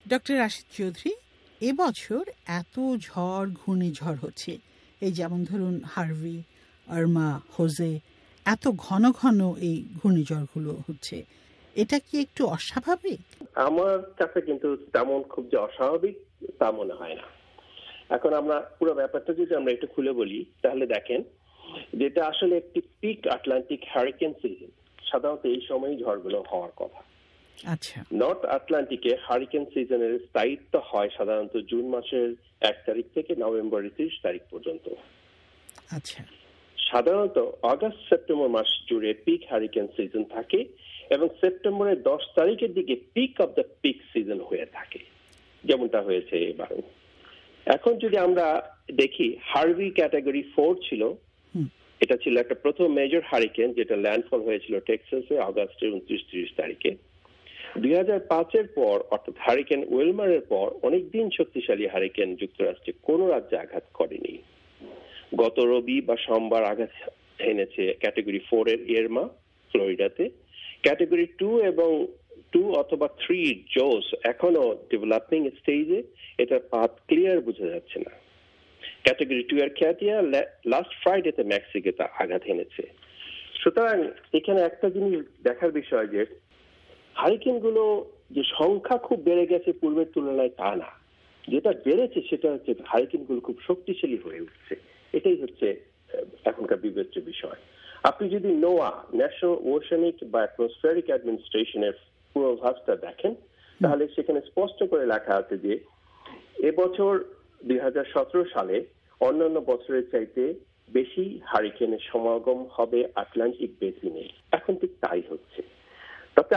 Doctor Rashid Chowdhury, এবছর এত ঝড় ঘূর্ণিঝড় হচ্ছে, এই যেমন ধরুন হার্ভি, আর্মা, হোজে, এত ঘন ঘন এই ঘূর্ণিঝড়গুলো হচ্ছে, এটা কি একটু অস্বাভাবিক? আমার কাছে কিন্তু তেমন খুব যে অস্বাভাবিক তা মনে হয় না। এখন আমরা পুরো ব্যাপারটা যদি আমরা একটু খুলে বলি, তাহলে দেখেন যেটা আসলে একটি পিক আটলান্টিক হারিকেন সিজন। সাধারণত এই সময়ই ঝড়গুলো হওয়ার কথা। আচ্ছা, নর্থ আটলান্টিকে হারিকেন সিজনের স্থায়িত্ব হয় সাধারণত জুন মাসের 1 তারিখ থেকে নভেম্বরের 30 তারিখ পর্যন্ত। আচ্ছা, সাধারণত আগস্ট সেপ্টেম্বর মাস জুড়ে পিক হারিকেন সিজন থাকে এবং সেপ্টেম্বরের 10 তারিখের দিকে peak of the peak season হয়ে থাকে, যেমনটা হয়েছে এবার। এখন যদি আমরা দেখি, হার্ভি ক্যাটাগরি 4 ছিল। এটা ছিল একটা প্রথম মেজর হারিকেন যেটা ল্যান্ডফল হয়েছিল টেক্সাসে আগস্টের 29-30 তারিখে। 2005-এর পর, অর্থাৎ হারিকেন উইলমারের পর অনেকদিন শক্তিশালী হারিকেন যুক্তরাষ্ট্রে কোন রাজ্যে আঘাত করেনি। গত রবি বা সোমবার আঘাত এনেছে ক্যাটাগরি 4 এর ইরমা ফ্লোরিডাতে। ক্যাটাগরি 2 এবং 2 অথবা 3 জোস এখনো ডেভেলপিং স্টেজে, এটা পাথ ক্লিয়ার বোঝা যাচ্ছে না। ক্যাটাগরি 2 এর ক্যাটিয়া লাস্ট ফ্রাইডেতে মেক্সিকোতে আঘাত এনেছে। সুতরাং এখানে একটা জিনিস দেখার বিষয় যে হারিকেন গুলো যে সংখ্যা খুব বেড়ে গেছে পূর্বের তুলনায় তা না, যেটা বেড়েছে সেটা হচ্ছে হারিকেন গুলো খুব শক্তিশালী হয়ে উঠছে। এটাই হচ্ছে এখনকার বিবেচ্য বিষয়। আপনি যদি নোয়া, ন্যাশনাল ওশেনিক বা অ্যাটমসফিয়ারিক অ্যাডমিনিস্ট্রেশনের পূর্বাভাসটা দেখেন, তাহলে সেখানে স্পষ্ট করে লেখা আছে যে এবছর 2017 সালে অন্যান্য বছরের চাইতে বেশি হারিকেনের সমাগম হবে আটলান্টিক বেসিনে। এখন ঠিক তাই হচ্ছে। তাতে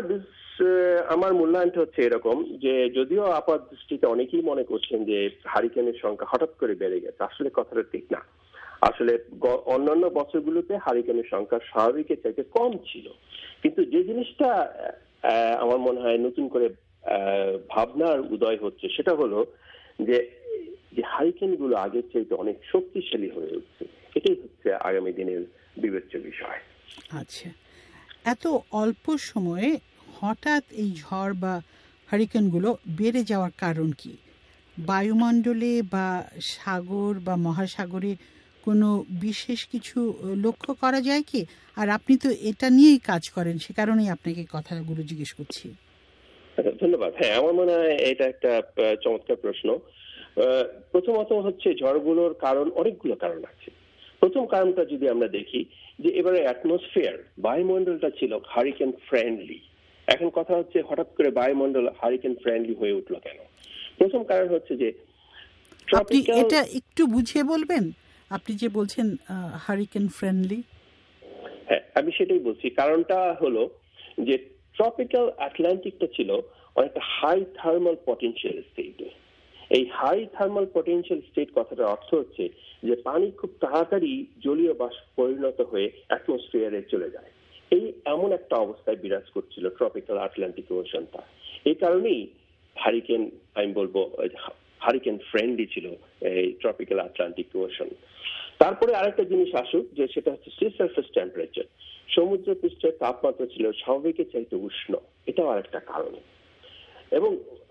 আমার মূল্যায়নটা হচ্ছে এরকম যে, যদিও আপাত দৃষ্টিতে অনেকেই মনে করছেন যে হারিকেনের সংখ্যা হঠাৎ করে বেড়ে গেছে, আসলে কথাটা ঠিক না। আসলে অন্যান্য বছরগুলোতে হারিকেনের সংখ্যা স্বাভাবিকের চাইতে কম ছিল। কিন্তু যে জিনিসটা আমার মনে হয় নতুন করে ভাবনার উদয় হচ্ছে, সেটা হলো যে হারিকেন গুলো আগের চাইতে অনেক শক্তিশালী হয়ে উঠছে। এটাই হচ্ছে আগামী দিনের বিবেচ্য বিষয়। আচ্ছা, এত অল্প সময়ে হঠাৎ এই ঝড় বা হারিকেনগুলো বেড়ে যাওয়ার কারণ কি? বায়ুমণ্ডলে বা সাগর বা মহাসাগরে কোনো বিশেষ কিছু লক্ষ্য করা যায় কি? আর আপনি তো এটা নিয়েই কাজ করেন, সে কারণেই আপনাকে কথাগুলো জিজ্ঞেস করছি। ধন্যবাদ। হ্যাঁ, আমার মনে হয় এটা একটা চমৎকার প্রশ্ন। প্রথমত হচ্ছে ঝড়গুলোর কারণ, অনেকগুলো কারণ আছে। প্রথম কারণটা যদি আমরা দেখি যে এবারে অ্যাটমসফিয়ার, বায়ুমণ্ডলটা ছিল হারিকেন ফ্রেন্ডলি। এখন কথা হচ্ছে হঠাৎ করে বায়ুমণ্ডল হারিকেন ফ্রেন্ডলি হয়ে উঠলো কেন? প্রথম কারণ হচ্ছে যে আপনি এটা একটু বুঝিয়ে বলবেন, আপনি যে বলছেন হারিকেন ফ্রেন্ডলি। হ্যাঁ, আমি সেটাই বলছি। কারণটা হলো যে ট্রপিক্যাল আটলান্টিকটা ছিল অনেকটা হাই থার্মাল পটেনশিয়াল স্টেটে। এই হাই থার্মাল পটেনশিয়াল স্টেট কথাটার অর্থ হচ্ছে যে পানি খুব তাড়াতাড়ি জলীয় বাষ্প পরিণত হয়ে অ্যাটমসফিয়ারে চলে যায়। এই এমন একটা অবস্থায় বিরাজ করছিল ট্রপিক্যাল আটলান্টিক ওশনটা। এই কারণেই হারিকেন, আমি বলবো হারিকেন ফ্রেন্ডলি ছিল এই ট্রপিক্যাল আটলান্টিক ওশন। তারপরে আরেকটা জিনিস আসুক, যে সেটা হচ্ছে সি সারফেস টেম্পারেচার। সমুদ্র পৃষ্ঠের তাপমাত্রা ছিল স্বাভাবিকের চাইতে উষ্ণ, এটাও আরেকটা কারণ। এবং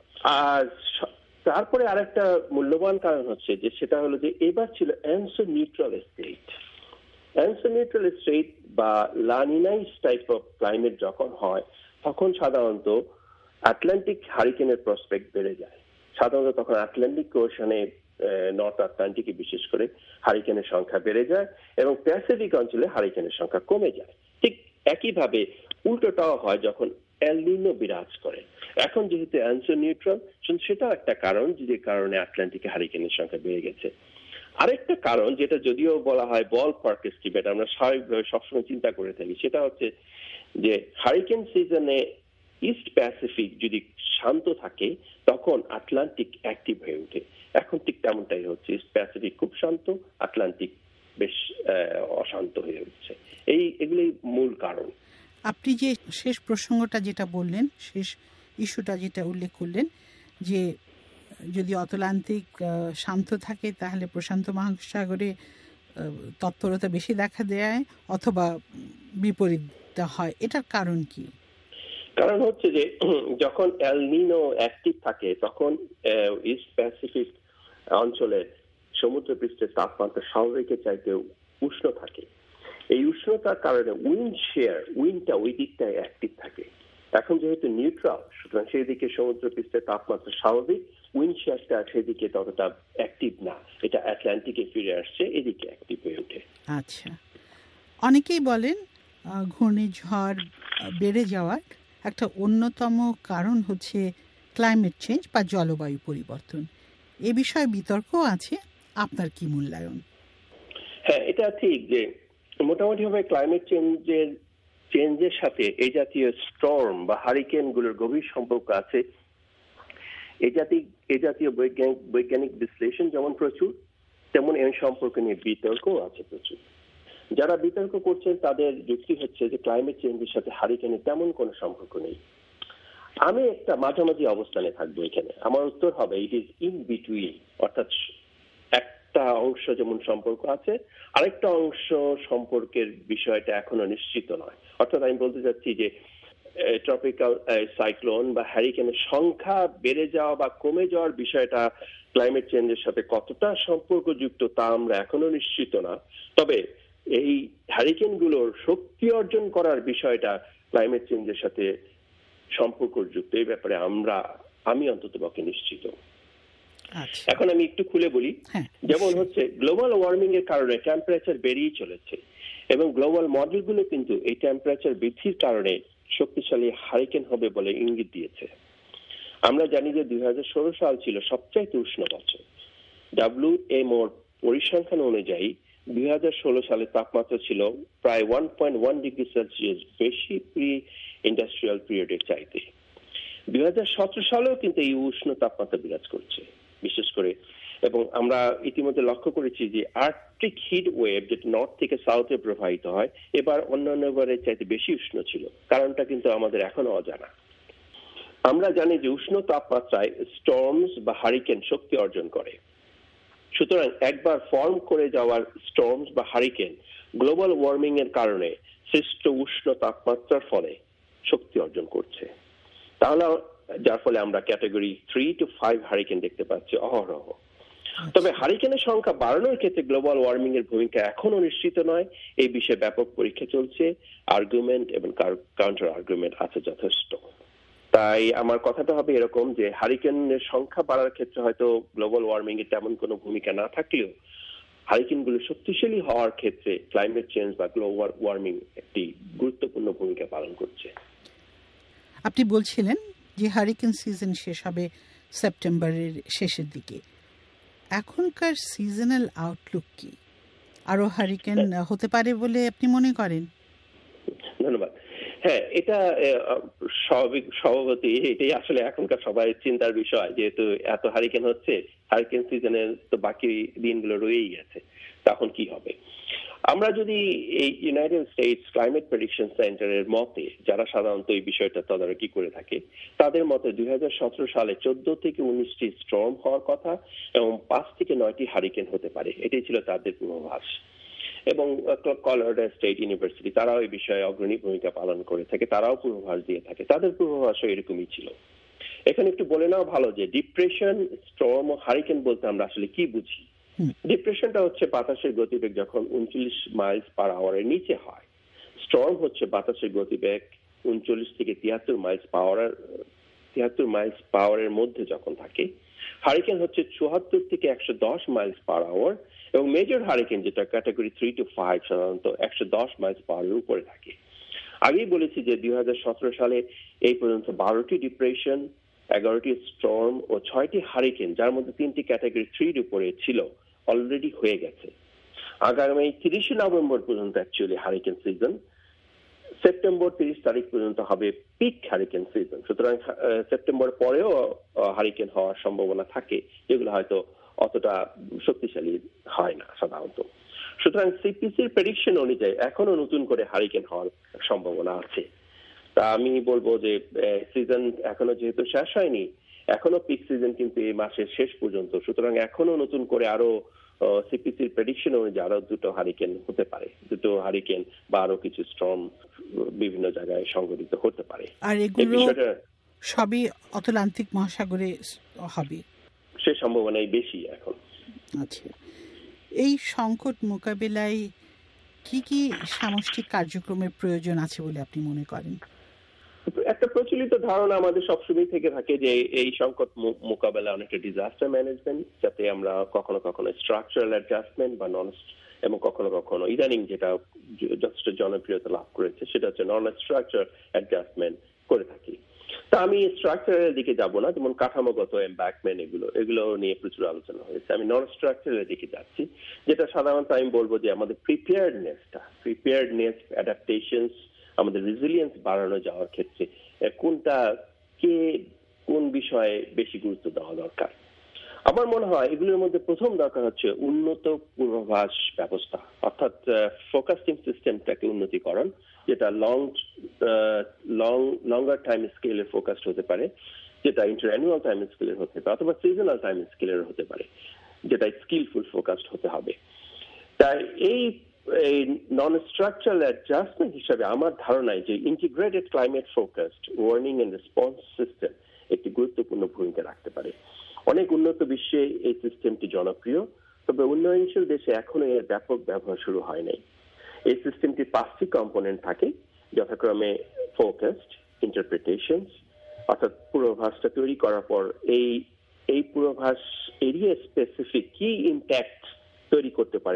তারপরে আরেকটা মূল্যবান কারণ হচ্ছে যে সেটা হলো যে এবার ছিল ENSO neutral state. ENSO neutral state বা লানিনাইস টাইপ অফ ক্লাইমেট যখন হয়, তখন সাধারণত আটলান্টিক হারিকেনের প্রসপেক্ট বেড়ে যায়। সাধারণত তখন আটলান্টিক ওশনে, নর্থ আটলান্টিকে বিশেষ করে হারিকেনের সংখ্যা বেড়ে যায় এবং প্যাসিফিক অঞ্চলে হারিকেনের সংখ্যা কমে যায়। ঠিক একইভাবে উল্টোটাও হয় যখন এল নিনো বিরাজ করে। এখন যেহেতু অ্যানসো নিউট্রাল, সেটাও একটা কারণ যে কারণে আটলান্টিকে হারিকেনের সংখ্যা বেড়ে গেছে। আরেকটা কারণ, যেটা যদিও বলা হয় বল পার্ক এস্টিমেট, আমরা স্বাভাবিকভাবে সবসময় চিন্তা করে থাকি, সেটা হচ্ছে যে হারিকেন সিজনে ইস্ট প্যাসিফিক যদি শান্ত থাকে তখন আটলান্টিক অ্যাক্টিভ হয়ে ওঠে। এখন ঠিক তেমনটাই হচ্ছে, ইস্ট প্যাসিফিক খুব শান্ত, আটলান্টিক বেশ অশান্ত হয়ে উঠছে। এগুলোই মূল কারণ। আপনি যে শেষ প্রসঙ্গটা যেটা বললেন, শেষ ইস্যুটা যেটা উল্লেখ করলেন, যে যদি আটলান্টিক শান্ত থাকে তাহলে প্রশান্ত মহাসাগরে তৎপরতা বেশি দেখা দেয় অথবা বিপরীতটা হয়, এটার কারণ কি? কারণ হচ্ছে যে যখন এল নিনো অ্যাক্টিভ থাকে তখন ইস্ট প্যাসিফিক অঞ্চলে সমুদ্রপৃষ্ঠের তাপমাত্রা স্বাভাবিকের চাইতে উষ্ণ থাকে। এই উষ্ণতার কারণে উইন্ডটা ওই দিকটায় অ্যাক্টিভ থাকে। এখন যেহেতু নিউট্রাল, সুতরাং সেই দিকে সমুদ্রপৃষ্ঠের তাপমাত্রা স্বাভাবিক, উইন্ড শেয়ারটা সেদিকে ততটা অ্যাক্টিভ না, এটা আটলান্টিকে ফিরে আসছে, এদিকে অ্যাক্টিভ হয়ে ওঠে। আচ্ছা, অনেকেই বলেন ঘূর্ণিঝড় বেড়ে যাওয়ার একটা অন্যতম কারণ হচ্ছে ক্লাইমেট চেঞ্জ বা জলবায়ু পরিবর্তন। এ বিষয়ে বিতর্ক আছে, আপনার কি মূল্যায়ন? হ্যাঁ, এটা ঠিক যে মোটামুটি ভাবে ক্লাইমেট চেঞ্জের সাথে এই জাতীয় স্টর্ম বা হারিকেন গুলোর গভীর সম্পর্ক আছে। এই জাতীয় বৈজ্ঞানিক বিশ্লেষণ যেমন প্রচুর, তেমন এই সম্পর্ক নিয়ে বিতর্কও আছে প্রচুর। যারা বিতর্ক করছেন তাদের যুক্তি হচ্ছে যে ক্লাইমেট চেঞ্জের সাথে হারিকেনের তেমন কোনো সম্পর্ক নেই। আমি একটা মাঝামাঝি অবস্থানে থাকবো এখানে। আমার উত্তর হবে ইট ইজ ইন বিটুইন, অর্থাৎ একটা অংশ যেমন সম্পর্ক আছে, আরেকটা অংশ সম্পর্কের বিষয়টা এখনো নিশ্চিত নয়। অর্থাৎ আমি বলতে চাচ্ছি যে ট্রপিক্যাল সাইক্লোন বা হ্যারিকেনের সংখ্যা বেড়ে যাওয়া বা কমে যাওয়ার বিষয়টা ক্লাইমেট চেঞ্জের সাথে কতটা সম্পর্কযুক্ত তা আমরা এখনো নিশ্চিত না। তবে এই হ্যারিকেন গুলোর শক্তি অর্জন করার বিষয়টা ক্লাইমেট চেঞ্জের সাথে সম্পর্কযুক্ত, এই ব্যাপারে আমি অন্তত পক্ষে নিশ্চিত। এখন আমি একটু খুলে বলি। যেমন হচ্ছে গ্লোবাল ওয়ার্মিং এর কারণে টেম্পারেচার বেড়েই চলেছে এবং গ্লোবাল মডেলগুলো কিন্তু এই টেম্পারেচার বৃদ্ধির কারণে শক্তিশালী হারিকেন হবে বলে ইঙ্গিত দিয়েছে। আমরা জানি যে 2016 সাল ছিল সবচাইতে উষ্ণ বছর। WMOর পরিসংখ্যান অনুযায়ী 2016 সালে তাপমাত্রা ছিল প্রায় 1.1 ডিগ্রি সেলসিয়াস বেশি প্রি ইন্ডাস্ট্রিয়াল পিরিয়ডের চাইতে। 2017 সালেও কিন্তু এই উষ্ণ তাপমাত্রা বিরাজ করছে বিশেষ করে, এবং আমরা ইতিমধ্যে লক্ষ্য করেছি যে আর্কটিক হিট ওয়েভ যেটা নর্থ থেকে সাউথে প্রবাহিত হয় এবার অন্যান্য বারের চাইতে বেশি উষ্ণ ছিল। কারণটা কিন্তু আমাদের এখনো অজানা। আমরা জানি যে উষ্ণ তাপমাত্রায় স্টর্মস বা হারিকেন শক্তি অর্জন করে। সুতরাং একবার ফর্ম করে যাওয়ার স্টর্মস বা হারিকেন গ্লোবাল ওয়ার্মিং এর কারণে সৃষ্ট উষ্ণ তাপমাত্রার ফলে শক্তি অর্জন করছে। তাহলে যার ফলে আমরা ক্যাটাগরি 3 to 5 হারিকেন দেখতে পাচ্ছি অহরহ। তবে হারিকেনের সংখ্যা বাড়ানোর ক্ষেত্রে গ্লোবাল ওয়ার্মিং এর ভূমিকা এখনো নিশ্চিত নয়। এই বিষয়ে ব্যাপক পরীক্ষা চলছে, আর্গুমেন্ট এবং কাউন্টার আর্গুমেন্ট আছে যথেষ্ট। তাই আমার কথাটা হবে এরকম যে হারিকেনের সংখ্যা বাড়ার ক্ষেত্রে হয়তো গ্লোবাল ওয়ার্মিং এর তেমন কোনো ভূমিকা না থাকলেও হারিকেনগুলো শক্তিশালী হওয়ার ক্ষেত্রে ক্লাইমেট চেঞ্জ বা গ্লোবাল ওয়ার্মিং একটি গুরুত্বপূর্ণ ভূমিকা পালন করছে। আপনি বলছিলেন যে হারিকেন সিজন শেষ হবে সেপ্টেম্বরের শেষের দিকে। এখনকার সিজনাল আউটলুক কি? আরো হারিকেন হতে পারে বলে আপনি মনে করেন? ধন্যবাদ। হ্যাঁ, এটা স্বভাবতই এটাই আসলে এখনকার সবাই চিন্তার বিষয়। যেহেতু এত হারিকেন হচ্ছে, হারিকেন সিজনের তো বাকি দিনগুলো রয়েই গেছে, তখন কি হবে? আমরা যদি এই ইউনাইটেড স্টেটস ক্লাইমেট প্রেডিকশন সেন্টারের মতে, যারা সাধারণত এই বিষয়টা তদারকি করে থাকে, তাদের মতে 2017 সালে 14 থেকে 19টি স্টর্ম হওয়ার কথা এবং 5 থেকে 9টি হারিকেন হতে পারে, এটাই ছিল তাদের পূর্বাভাস। এবং কলোরাডো স্টেট ইউনিভার্সিটি তারাও এই বিষয়ে অগ্রণী ভূমিকা পালন করে থাকে, তারাও পূর্বাভাস দিয়ে থাকে, তাদের পূর্বাভাসও এরকমই ছিল। এখানে একটু বলে নেওয়া ভালো যে ডিপ্রেশন, স্টর্ম ও হারিকেন বলতে আমরা আসলে কি বুঝি। ডিপ্রেশনটা হচ্ছে বাতাসের গতিবেগ যখন 39 মাইলস পার আওয়ারের নিচে হয়। স্টর্ম হচ্ছে বাতাসের গতিবেগ 39 থেকে 73 মাইলস পার আওয়ারের মধ্যে যখন থাকে। হারিকেন হচ্ছে 74 থেকে 110 মাইলস পার আওয়ার এবং মেজর হারিকেন যেটা ক্যাটাগরি 3 to 5 সাধারণত 110 মাইলস পার আওয়ারের উপরে থাকে। আগেই বলেছি যে 2017 সালে এই পর্যন্ত 12টি ডিপ্রেশন, 11টি স্টর্ম ও 6টি হারিকেন, যার মধ্যে 3টি ক্যাটাগরি 3 এর উপরে ছিল, অলরেডি হয়ে গেছে। আগামী 30 নভেম্বর পর্যন্ত অ্যাকচুয়ালি হারিকেন সিজন, সেপ্টেম্বর 30 তারিখ পর্যন্ত হবে পিক হারিকেন সিজন। সুতরাং সেপ্টেম্বর পরেও হারিকেন হওয়ার সম্ভাবনা থাকে, যেগুলো হয়তো অতটা শক্তিশালী হয় না সাধারণত। সুতরাং সিপিসির প্রেডিকশন অনুযায়ী এখনো নতুন করে হারিকেন হওয়ার সম্ভাবনা আছে। তা আমি বলবো যে সিজন এখনো যেহেতু শেষ হয়নি, এখনো পিক সিজন কিন্তু এই মাসের শেষ পর্যন্ত, সুতরাং এখনো নতুন করে আরো সিপিসির প্রেডিকশন অনুযায়ী আরো দুটো হারিকেন হতে পারে, দুটো হারিকেন বা আরো কিছু স্টর্ম বিভিন্ন জায়গায় সংঘটিত হতে পারে। আর এগুলো সবই আটলান্টিক মহাসাগরে হবে, সে সম্ভাবনাই বেশি এখন। আচ্ছা, এই সংকট মোকাবিলায় কি কি সামষ্টিক কার্যক্রমের প্রয়োজন আছে বলে আপনি মনে করেন? একটা প্রচলিত ধারণা আমাদের সবসময় থেকে থাকে যে এই সংকট মোকাবেলা অনেকটা ডিজাস্টার ম্যানেজমেন্ট, যাতে আমরা কখনো কখনো স্ট্রাকচারাল অ্যাডজাস্টমেন্ট বা নন, এবং কখনো কখনো ইদানিং যেটা যথেষ্ট জনপ্রিয়তা লাভ করেছে সেটা হচ্ছে নন স্ট্রাকচার অ্যাডজাস্টমেন্ট করে থাকি। তা আমি স্ট্রাকচারের দিকে যাব না, যেমন কাঠামোগত এমব্যাঙ্কমেন্ট এগুলো নিয়ে প্রচুর আলোচনা হয়েছে। আমি নন স্ট্রাকচারের দিকে যাচ্ছি, যেটা সাধারণত আমি বলবো যে আমাদের প্রিপেয়ার্ডনেস, অ্যাডাপ্টেশনস, আমাদের রেজিলিয়েন্স বাড়ানো যাওয়ার ক্ষেত্রে কোন বিষয়ে বেশি গুরুত্ব দেওয়া দরকার। আমার মনে হয় এগুলোর মধ্যে প্রথম দরকার হচ্ছে উন্নত পূর্বাভাস ব্যবস্থা, অর্থাৎ ফোকাসিং সিস্টেমটাকে উন্নতিকরণ, যেটা লঙ্গার টাইম স্কেলের ফোকাসড হতে পারে, যেটা ইন্টারঅ্যানুয়াল টাইম স্কেলের হতে পারে, অথবা সিজনাল টাইম স্কেলের হতে পারে, যেটা স্কিলফুল ফোকাসড হতে হবে। তাই এই নন স্ট্রাকচারাল অ্যাডজাস্টমেন্ট হিসাবে আমার ধারণায় যে integrated climate focused warning and response system একটি গুরুত্বপূর্ণ ভূমিকা রাখতে পারে। অনেক উন্নত বিশ্বে এই সিস্টেমটি জনপ্রিয়, তবে উন্নয়নশীল দেশে এখনো এর ব্যাপক ব্যবহার শুরু হয় নাই। এই সিস্টেমটির 5টি কম্পোনেন্ট থাকে, যথাক্রমে ফোকাসড, ইন্টারপ্রিটেশনস, অর্থাৎ পূর্বাভাসটা তৈরি করার পর এই পূর্বাভাস এরিয়া স্পেসিফিক কি ইম্প্যাক্ট তৈরি করতে পারে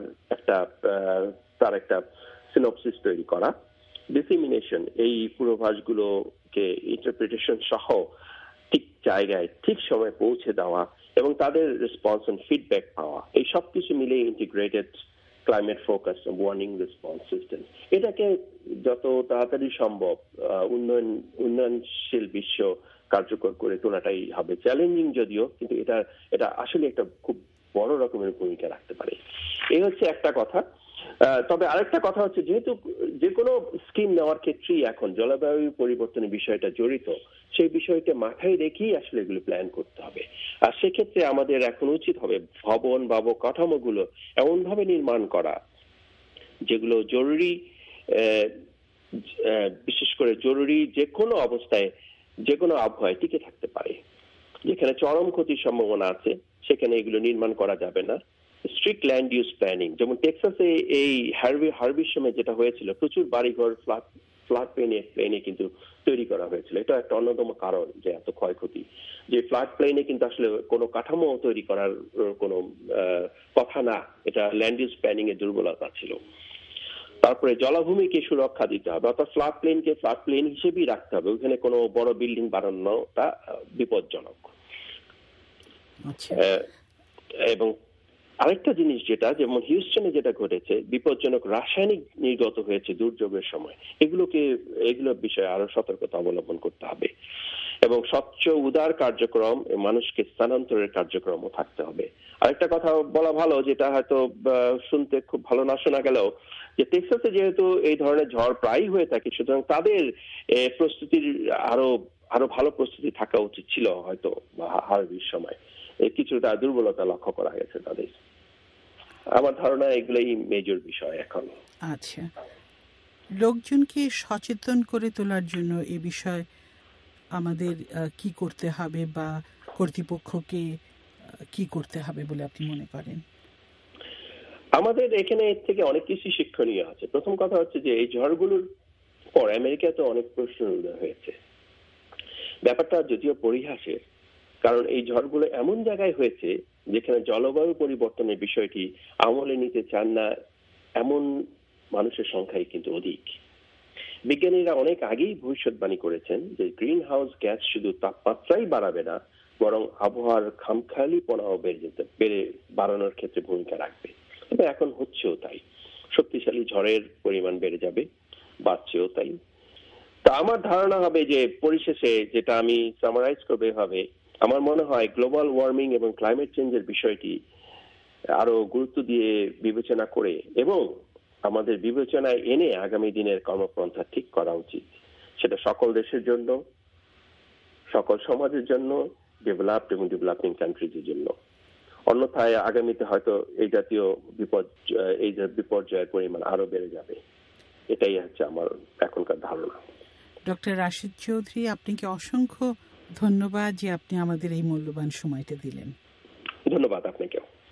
তার একটা সিনপসিস তৈরি করা, ডিসেমিনেশন, এই পূর্বাভাসগুলোকে ইন্টারপ্রিটেশন সহ ঠিক জায়গায় ঠিক সময় পৌঁছে দেওয়া এবং তাদের রেসপন্স এন্ড ফিডব্যাক পাওয়া, এই সবকিছু মিলে integrated climate focus warning response system. এটাকে যত তাড়াতাড়ি সম্ভব উন্নয়নশীল বিশ্ব কার্যকর করে তোলাটাই হবে। চ্যালেঞ্জিং যদিও, কিন্তু এটা আসলে একটা খুব বড় রকমের ভূমিকা রাখতে পারে। এই হচ্ছে একটা কথা। তবে আরেকটা কথা হচ্ছে, যেহেতু যে কোনো স্কিম নেওয়ার ক্ষেত্রেই এখন জলবায়ু পরিবর্তনের বিষয়টা জড়িত, সেই বিষয়টা মাথায় রেখেই আসলে এগুলো প্ল্যান করতে হবে। আর সেক্ষেত্রে আমাদের এখন উচিত হবে ভবন বা কাঠামোগুলো এমন ভাবে নির্মাণ করা যেগুলো জরুরি, বিশেষ করে জরুরি যে কোনো অবস্থায়, যে কোনো আবহাওয়ায় টিকে থাকতে পারে। যেখানে চরম ক্ষতির সম্ভাবনা আছে সেখানে এগুলো নির্মাণ করা যাবে না। স্ট্রিক্ট ল্যান্ড ইউজ প্ল্যানিং, যেমন টেক্সাসে এই হার্বির সময় যেটা হয়েছিল, প্রচুর বাড়িঘর ফ্লাড প্লেনে কিন্তু তৈরি করা হয়েছিল। এটা একটা অন্যতম কারণ যে এত ক্ষয়ক্ষতি, যে ফ্লাড প্লেনে কিন্তু আসলে কোনো কাঠামো তৈরি করার কোনো কথা না, এটা ল্যান্ড ইউজ প্ল্যানিং এর দুর্বলতা ছিল। তারপরে জলাভূমিকে সুরক্ষা দিতে হবে, অর্থাৎ ফ্লাড প্লেনকে ফ্লাড প্লেন হিসেবেই রাখতে হবে, ওখানে কোনো বড় বিল্ডিং বানানোটা বিপজ্জনক। এবং আরেকটা জিনিস যেটা, যেমন হিউস্টনে যেটা ঘটেছে, বিপজ্জনক রাসায়নিক নির্গত হয়েছে দুর্যোগের সময়, এগুলোর বিষয়ে আরো সতর্কতা অবলম্বন করতে হবে। এবং স্বচ্ছ উদার কার্যক্রম, মানুষকে স্থানান্তরের কার্যক্রমও থাকতে হবে। আরেকটা কথা বলা ভালো, যেটা হয়তো শুনতে খুব ভালো না শোনা গেলেও, যে টেক্সাসে যেহেতু এই ধরনের ঝড় প্রায়ই হয়ে থাকে, সুতরাং তাদের প্রস্তুতির আরো ভালো প্রস্তুতি থাকা উচিত ছিল হয়তো হার্বির সময়। কিছুটা দুর্বলতা লক্ষ্য করা গেছে তাদের। আমার ধারণা এগুলোই মেজর বিষয় এখন। আচ্ছা, লোকজনকে সচেতন করে তোলার জন্য এই বিষয় আমাদের কি করতে হবে বা কর্তৃপক্ষকে কি করতে হবে বলে আপনি মনে করেন? আমাদের এখানে এর থেকে অনেক কিছু শিক্ষণীয় আছে। প্রথম কথা হচ্ছে যে এই ঝড়গুলোর পর আমেরিকাতে অনেক প্রশ্ন উদয় হয়েছে। ব্যাপারটা যদিও পরিহাসের, কারণ এই ঝড়গুলো এমন জায়গায় হয়েছে যেখানে জলবায়ু পরিবর্তনের বিষয়টি আমলে নিতে চান না এমন মানুষের সংখ্যাই কিন্তু অধিক। বিজ্ঞানীরা অনেক আগেই ভবিষ্যৎবাণী করেছেন যে গ্রিন হাউস গ্যাস শুধু তাপমাত্রাই বাড়াবে না, বরং আবহাওয়ার খামখেয়ালিপনাও বাড়ানোর ক্ষেত্রে ভূমিকা রাখবে। তবে এখন হচ্ছেও তাই, শক্তিশালী ঝড়ের পরিমাণ বেড়ে যাবে, বাড়ছেও তাই। তা আমার ধারণা হবে যে পরিশেষে, যেটা আমি সামারাইজ করবে এভাবে, আমার মনে হয় গ্লোবাল ওয়ার্মিং এবং ক্লাইমেট চেঞ্জের বিষয়টি আরো গুরুত্ব দিয়ে বিবেচনা করে এবং আমাদের বিবেচনায় এনে আগামী দিনের কর্মপন্থা ঠিক করা উচিত। সেটা সকল দেশের জন্য, সকল সমাজের জন্য, ডেভেলপড এবং ডেভেলপিং কান্ট্রিজের জন্য। অন্যথায় আগামীতে হয়তো এই জাতীয় বিপর্যয়ের পরিমাণ আরো বেড়ে যাবে। এটাই হচ্ছে আমার এখনকার ধারণা। ডক্টর রাশেদ চৌধুরী, আপনাকে অসংখ্য ধন্যবাদ যে আপনি আমাদের এই মূল্যবান সময়টা দিলেন। ধন্যবাদ আপনাকেও।